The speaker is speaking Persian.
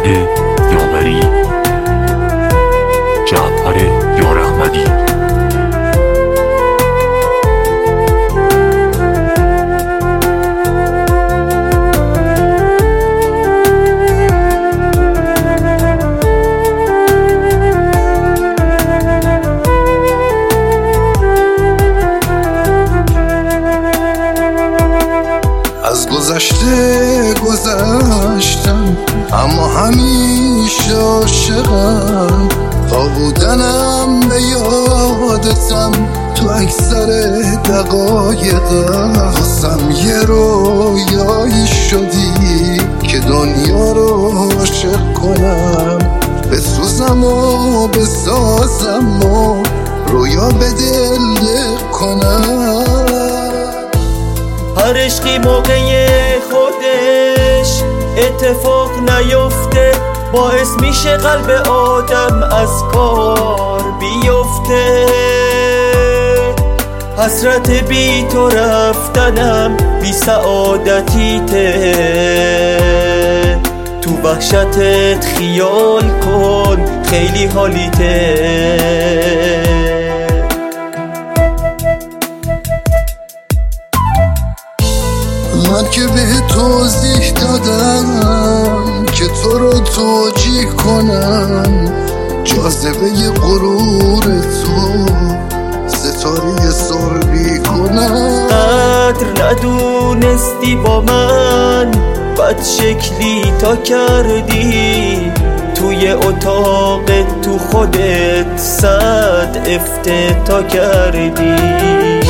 احمد یاوری، جعفر یاراحمدی. از گذشته گذشتم اما همیشه عاشقم، تا بودنم به یادتم تو اکثر دقایقم. واسم یه رویایی شدی که دنیا رو عاشق کنم، بسوزم و بسازم و رویا به دل کنم. هر عشقی موقع خودش اتفاق نیفته، باعث میشه قلب آدم از کار بیفته. حسرت بی تو رفتنم بی سعادتیته، تو وحشتت خیال کن خیلی حالیته. من که به توضیح دادم که تو رو توجیه کنم، جاذبه غرور تو ستاره سربی کنم. قدر ندونستی با من بد شکلی تا کردی، توی اتاقت تو خودت 100 افتتا کردی.